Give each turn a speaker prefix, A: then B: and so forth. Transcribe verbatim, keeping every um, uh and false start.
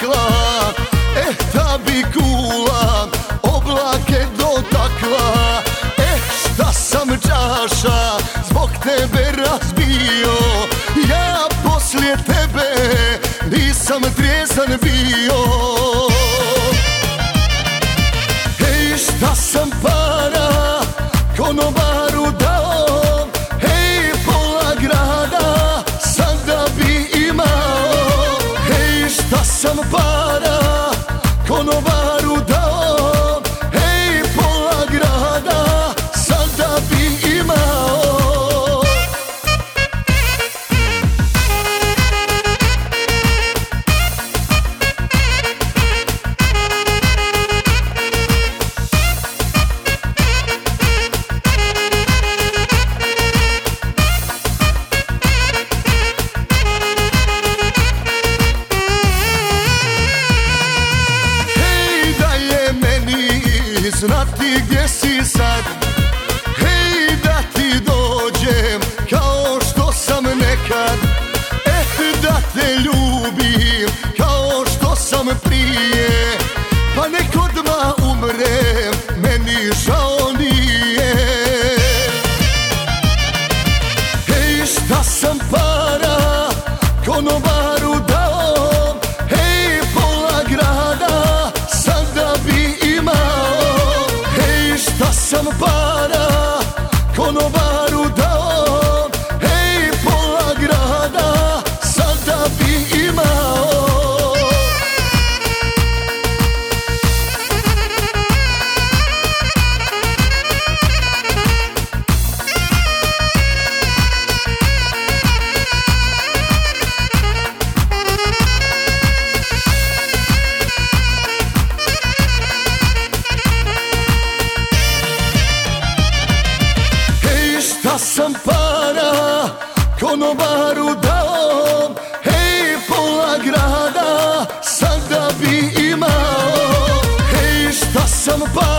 A: pakla. Eh, ta bi kula oblake dotakla. Eh, šta sam čaša zbog tebe razbio. Ja poslije tebe nisam trijezan bio. Hej, šta sam para konobaru dao. Hej, pola grada sada bi imao. Hej, šta sam para konobaru dao. Hej, pola grada sada bi imao. Znati gdje si sad. Hej, da ti dođem kao što sam nekad. Eh, da te ljubim kao što sam prije. Pa nek odmah umrem, meni žao nije. Hej, šta sam para konobaru dao. Hej, pola grada sada bi imao. Šta sam para konobaru dao. Hej, pola grada sada bi imao. Šta sam para konobaru dao. Hej, pola grada sada bi imao. Hej, šta sam para